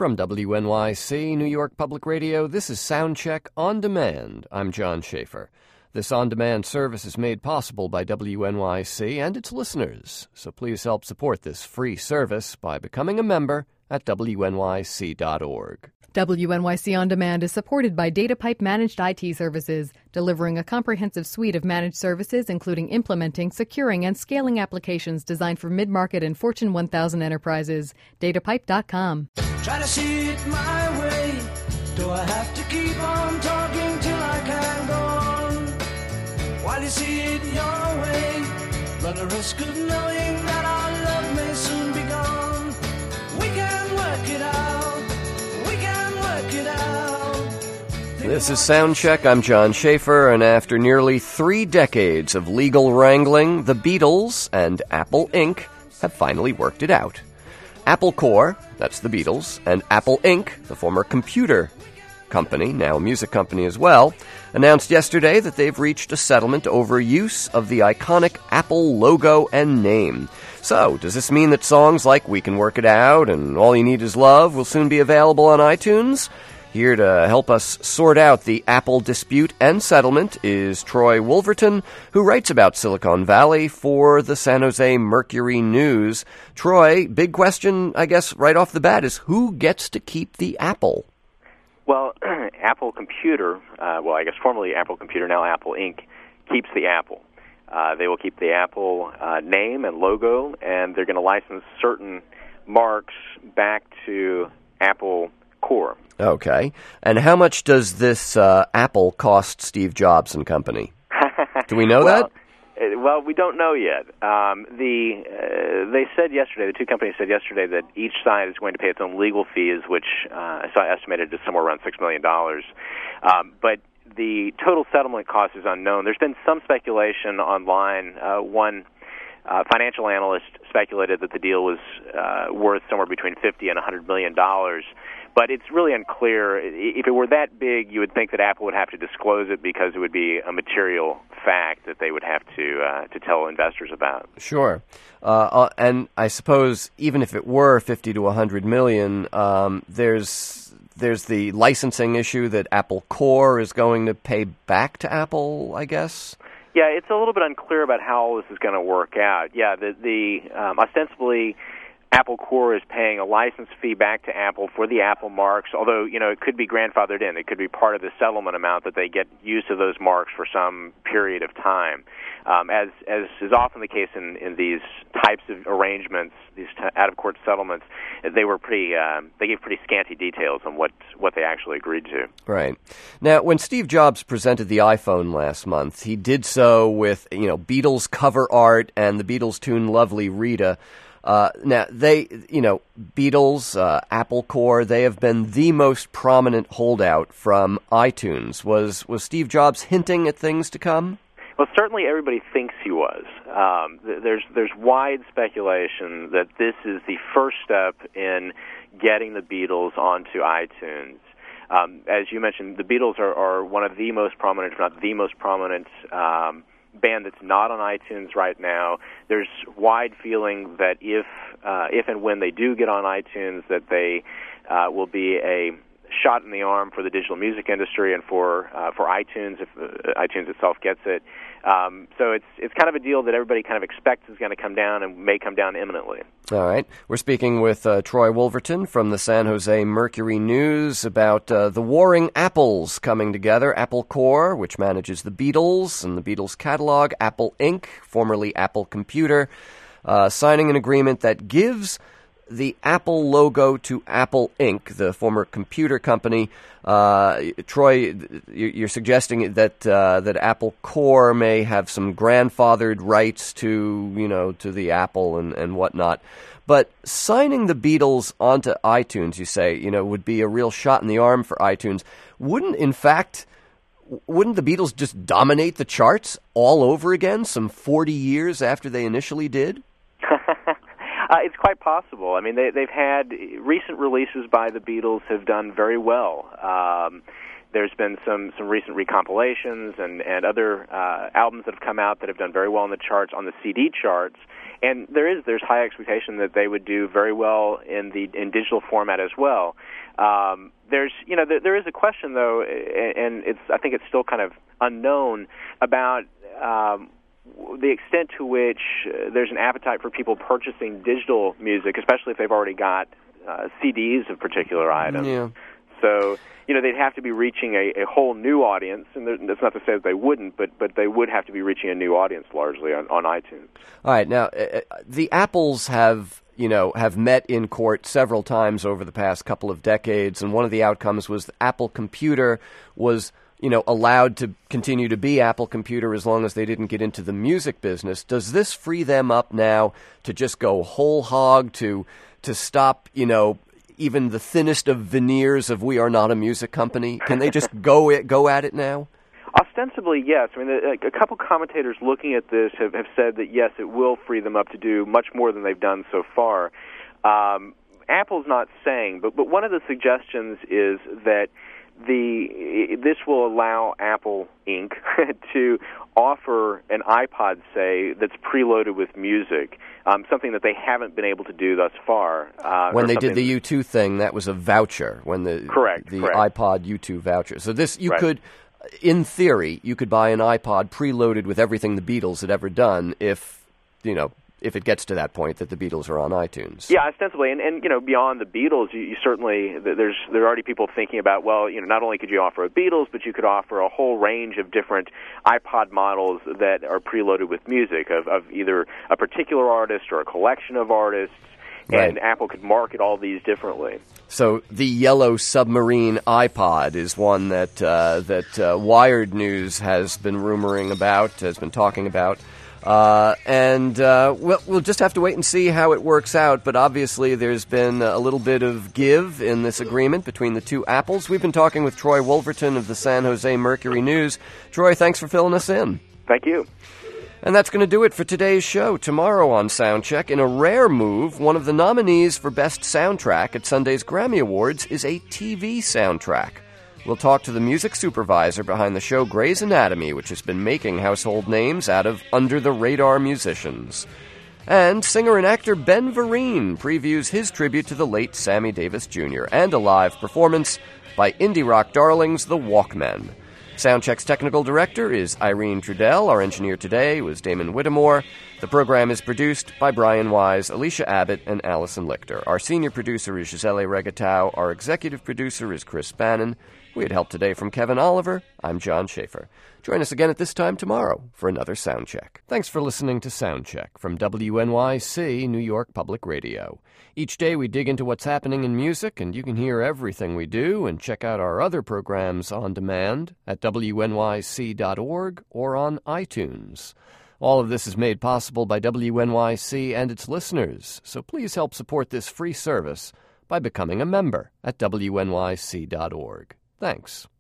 From WNYC, New York Public Radio, this is Soundcheck On Demand. I'm John Schaefer. This on-demand service is made possible by WNYC and its listeners, so please help support this free service by becoming a member at WNYC.org. WNYC On Demand is supported by DataPipe Managed IT Services, delivering a comprehensive suite of managed services, including implementing, securing, and scaling applications designed for mid-market and Fortune 1000 enterprises. DataPipe.com. Try to see it my way. Do I have to keep on talking till I can go on? While you see it your way, run the risk of knowing that our love may soon be gone. We can work it out. We can work it out. This is Soundcheck. I'm John Schaefer, and after nearly 3 decades of legal wrangling, the Beatles and Apple Inc. have finally worked it out. Apple Corps, that's the Beatles, and Apple Inc., the former computer company, now a music company as well, announced yesterday that they've reached a settlement over use of the iconic Apple logo and name. So, does this mean that songs like We Can Work It Out and All You Need Is Love will soon be available on iTunes? Here to help us sort out the Apple dispute and settlement is Troy Wolverton, who writes about Silicon Valley for the San Jose Mercury News. Troy, big question, I guess, right off the bat is who gets to keep the Apple? Well, Apple Computer, I guess formerly Apple Computer, now Apple Inc., keeps the Apple. They will keep the Apple name and logo, and they're going to license certain marks back to Apple Corps. Okay. And how much does this Apple cost Steve Jobs and company? Do we know that? Well, we don't know yet. They said yesterday, the two companies said yesterday that each side is going to pay its own legal fees, which I saw estimated to somewhere around $6 million. But the total settlement cost is unknown. There's been some speculation online. One financial analyst speculated that the deal was worth somewhere between $50 and $100 million. But it's really unclear. If it were that big, you would think that Apple would have to disclose it because it would be a material fact that they would have to tell investors about. Sure. And I suppose even if it were 50 to 100 million, there's the licensing issue that Apple Corps is going to pay back to Apple, I guess. Yeah, it's a little bit unclear about how all this is going to work out. Yeah, ostensibly Apple Corps is paying a license fee back to Apple for the Apple marks, although, it could be grandfathered in. It could be part of the settlement amount that they get use of those marks for some period of time. As is often the case in these types of arrangements, these out-of-court settlements, they gave pretty scanty details on what they actually agreed to. Right. Now, when Steve Jobs presented the iPhone last month, he did so with, Beatles cover art and the Beatles tune Lovely Rita. Now, Beatles, Apple Corps, they have been the most prominent holdout from iTunes. Was Steve Jobs hinting at things to come? Well, certainly everybody thinks he was. There's wide speculation that this is the first step in getting the Beatles onto iTunes. As you mentioned, the Beatles are one of the most prominent, if not the most prominent, band that's not on iTunes right now. There's wide feeling that if and when they do get on iTunes, that they will be a shot in the arm for the digital music industry and for iTunes if iTunes itself gets it. So it's kind of a deal that everybody kind of expects is going to come down and may come down imminently. All right. We're speaking with Troy Wolverton from the San Jose Mercury News about the warring Apples coming together. Apple Corps, which manages the Beatles and the Beatles catalog. Apple Inc., formerly Apple Computer, signing an agreement that gives the Apple logo to Apple Inc., the former computer company. Troy, you're suggesting that Apple Corps may have some grandfathered rights to the Apple and whatnot. But signing the Beatles onto iTunes, you say, would be a real shot in the arm for iTunes. Wouldn't the Beatles just dominate the charts all over again some 40 years after they initially did? It's quite possible. I mean, they've had recent releases by the Beatles have done very well. There's been some recent recompilations and other albums that have come out that have done very well on the charts, on the CD charts. And there's high expectation that they would do very well in digital format as well. There is a question though, and I think it's still kind of unknown about the extent to which there's an appetite for people purchasing digital music, especially if they've already got CDs of particular items. Yeah. So, they'd have to be reaching a whole new audience, and that's not to say that they wouldn't, but they would have to be reaching a new audience largely on iTunes. All right. Now, the Apples have met in court several times over the past couple of decades, and one of the outcomes was the Apple Computer was allowed to continue to be Apple Computer as long as they didn't get into the music business. Does this free them up now to just go whole hog, to stop, even the thinnest of veneers of we are not a music company? Can they just go at it now? Ostensibly, yes. I mean, a couple commentators looking at this have said that, yes, it will free them up to do much more than they've done so far. Apple's not saying, but one of the suggestions is that this will allow Apple Inc. to offer an iPod, say, that's preloaded with music, something that they haven't been able to do thus far. When they did the U2 thing, that was a voucher. When the correct. iPod U2 voucher. So this could, in theory, you could buy an iPod preloaded with everything the Beatles had ever done if it gets to that point that the Beatles are on iTunes. Yeah, ostensibly, and beyond the Beatles, you certainly there are already people thinking about, well, not only could you offer a Beatles, but you could offer a whole range of different iPod models that are preloaded with music of either a particular artist or a collection of artists. Right. And Apple could market all these differently. So the Yellow Submarine iPod is one that Wired News has been talking about. We'll just have to wait and see how it works out, but obviously there's been a little bit of give in this agreement between the two Apples. We've been talking with Troy Wolverton of the San Jose Mercury News. Troy, thanks for filling us in. Thank you. And that's going to do it for today's show. Tomorrow on Soundcheck, in a rare move, one of the nominees for Best Soundtrack at Sunday's Grammy Awards is a TV soundtrack. We'll talk to the music supervisor behind the show Grey's Anatomy, which has been making household names out of under-the-radar musicians. And singer and actor Ben Vereen previews his tribute to the late Sammy Davis Jr. and a live performance by indie rock darlings The Walkmen. Soundcheck's technical director is Irene Trudell. Our engineer today was Damon Whittemore. The program is produced by Brian Wise, Alicia Abbott, and Allison Lichter. Our senior producer is Gisele Regatau. Our executive producer is Chris Bannon. We had help today from Kevin Oliver. I'm John Schaefer. Join us again at this time tomorrow for another Soundcheck. Thanks for listening to Soundcheck from WNYC, New York Public Radio. Each day we dig into what's happening in music, and you can hear everything we do and check out our other programs on demand at WNYC.org or on iTunes. All of this is made possible by WNYC and its listeners, so please help support this free service by becoming a member at WNYC.org. Thanks.